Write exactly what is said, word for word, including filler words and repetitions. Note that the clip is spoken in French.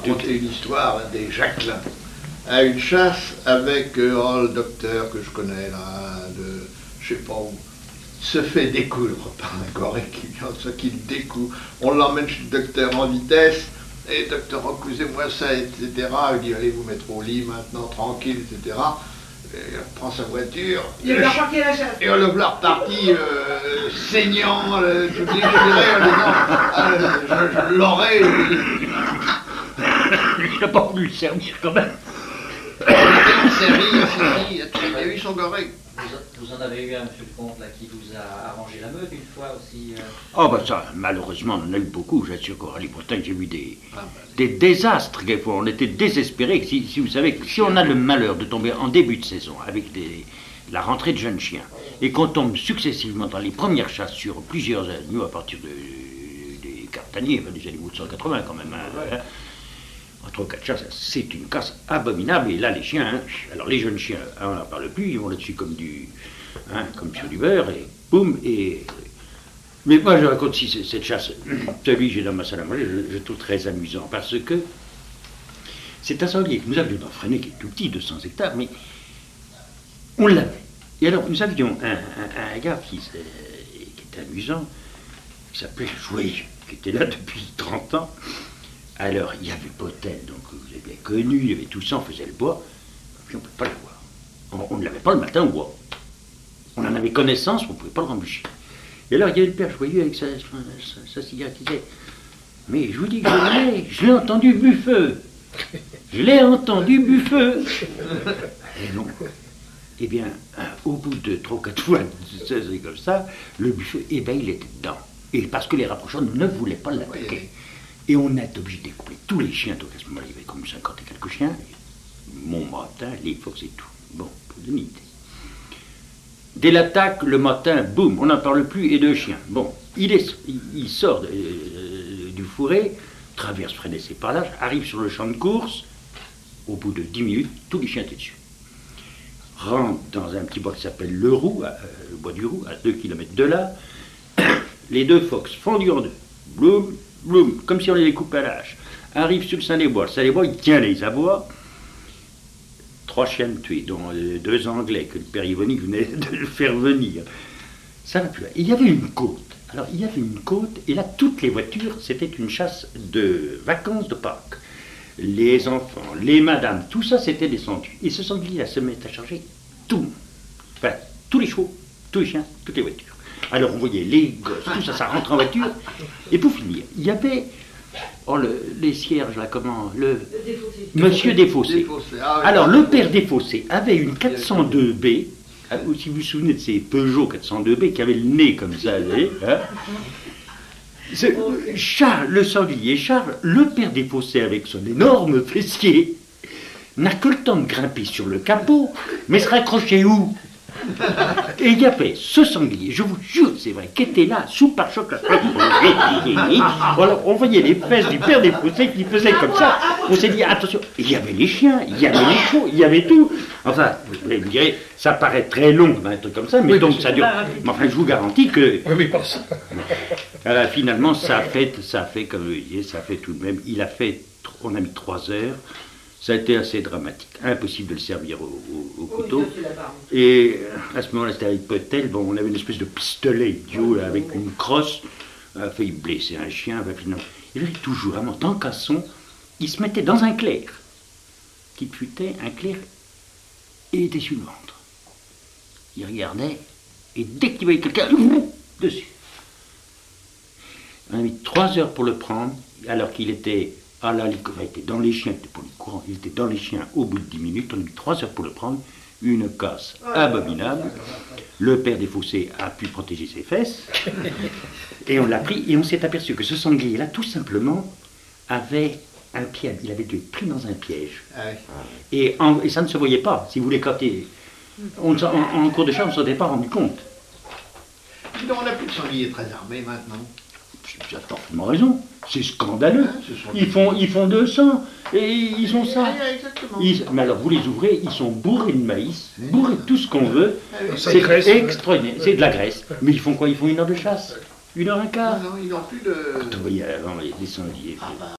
raconter une histoire des Jacquelins. À une chasse avec euh, oh, le docteur que je connais là, de je sais pas où, se fait découdre par un goré qui vient, ce qu'il découvre. On l'emmène chez le docteur en vitesse, et docteur, recousez-moi ça, et cetera. Il dit allez vous mettre au lit maintenant, tranquille, et cetera. Et il prend sa voiture. Il a reparti la chasse. Et on le voit reparti euh, saignant, euh, tout déchiré, en disant ah, je, je l'aurais. Il n'a pas voulu le servir quand même. Il s'est ri, il a eu son goré. Vous, vous en avez eu un, monsieur le comte, là, qui vous a arrangé la meute une fois aussi euh... Oh, ben ça, malheureusement, on en a eu beaucoup. J'assure qu'au rallye Bretagne, j'ai vu des, des désastres, quelquefois. On était désespérés. Si, si vous savez, si on a le malheur de tomber en début de saison avec des, la rentrée de jeunes chiens, et qu'on tombe successivement dans les premières chasses sur plusieurs animaux à partir de, des cartaniers, des animaux de cent quatre-vingts quand même, hein, en trois ou quatre chasses, c'est une casse abominable. Et là, les chiens, hein, alors les jeunes chiens, hein, on n'en parle plus, ils vont là-dessus comme du, hein, comme sur du beurre, et boum, et... Mais moi, je raconte si cette chasse, celui que j'ai dans ma salle à manger, je, je trouve très amusant, parce que c'est un sanglier que nous avions dans Freinet, qui est tout petit, deux cents hectares, mais on l'avait. Et alors, nous avions un, un, un gars qui, qui était amusant, qui s'appelait Jouet, qui était là depuis trente ans. Alors, il y avait Potel, donc vous avez bien connu, il y avait tout ça, on faisait le bois, puis on ne pouvait pas le voir. On, on ne l'avait pas le matin au bois. On en avait connaissance, on ne pouvait pas le rembûcher. Et alors, il y avait le père Joyeux avec sa, sa, sa cigarette, qui disait « Mais je vous dis que je l'ai, je l'ai entendu Buffeux. Je l'ai entendu Buffeux. » Et non. Eh bien, hein, au bout de trois ou quatre fois, c'est comme ça, le Buffeux, eh bien, il était dedans. Et parce que les rapprochants ne voulaient pas l'attaquer. Et on a été obligé de découper tous les chiens, donc à ce moment-là, il y avait comme cinquante et quelques chiens, mon matin, les fox et tout. Bon, pour donner une idée. Dès l'attaque, le matin, boum, on n'en parle plus, et deux chiens. Bon, il, est, il sort de, euh, du fourré, traverse Freinet et par arrive sur le champ de course, au bout de dix minutes, tous les chiens étaient dessus. Rentre dans un petit bois qui s'appelle le Roux, euh, le bois du Roux, à deux kilomètres de là, les deux fox fendus en deux, boum, Bloum, comme si on les découpait à la hache, arrive sur le Saint-des-Bois. Le Saint-des-Bois, il tient les abois. Trois chiens tués, dont euh, deux Anglais que le père Yvonny venait de le faire venir. Ça va plus. Il y avait une côte. Alors, il y avait une côte, et là, toutes les voitures, c'était une chasse de vacances de Pâques. Les enfants, les madames, tout ça, c'était descendu. Et ce sanglier-là se met à charger tout. Enfin, tous les chevaux, tous les chiens, toutes les voitures. Alors on voyait les gosses, tout ça, ça rentre en voiture. Et pour finir, il y avait oh, le, les cierges, là, comment le, le Monsieur Desfossés. Desfossés. Ah, oui. Alors le père Desfossés avait une quatre cent deux B, ou si vous vous souvenez de ces Peugeot quatre cent deux B qui avaient le nez comme ça, vous voyez, hein. Charles, le sanglier, Charles, le père Desfossés avec son énorme fessier, n'a que le temps de grimper sur le capot, mais se raccrocher où? Et il y avait ce sanglier, je vous jure, c'est vrai, qui était là, sous pare-choc. Alors, on voyait les fesses du père Desfossés qui faisaient comme ça. On s'est dit, attention, il y avait les chiens, il y avait les chevaux, il y avait tout. Enfin, vous me direz, ça paraît très long, un truc comme ça, mais oui, donc ça dure. Mais enfin, je vous garantis que. Oui, oui, pense. Alors, finalement, ça a fait, ça a fait, comme vous disiez, ça a fait tout de même. Il a fait, on a mis trois heures. Ça a été assez dramatique, impossible de le servir au, au, au couteau. Et à ce moment-là, c'était avec Potel, bon, on avait une espèce de pistolet idiot là, avec une crosse, il a failli blesser un chien, ben, finalement. Il avait toujours, vraiment, tant qu'à son, il se mettait dans un clair, qui futait un clair, et il était sur le ventre. Il regardait, et dès qu'il voyait quelqu'un, dessus. On a mis trois heures pour le prendre, alors qu'il était... Ah là, il était dans les chiens, il était pour le courant, il était dans les chiens au bout de dix minutes, on a mis trois heures pour le prendre, une casse abominable. Le père Desfossés a pu protéger ses fesses, et on l'a pris, et on s'est aperçu que ce sanglier-là, tout simplement, avait un piège, il avait été pris dans un piège. Et, en, et ça ne se voyait pas, si vous voulez, quand il, on, en, en cours de chasse, on ne s'en était pas rendu compte. Donc on n'a plus de sanglier très armé maintenant. Tu as parfaitement raison, c'est scandaleux. Hein, ils, font, ils font deux cents et ils ont ça. Ils, mais alors vous les ouvrez, ils sont bourrés de maïs, bourrés de tout ce qu'on veut. C'est extraordinaire, c'est de la graisse. Mais ils font quoi? Ils font une heure de chasse, une heure un quart. Non, non, ils n'ont plus de. Quand on voyait avant les sangliers.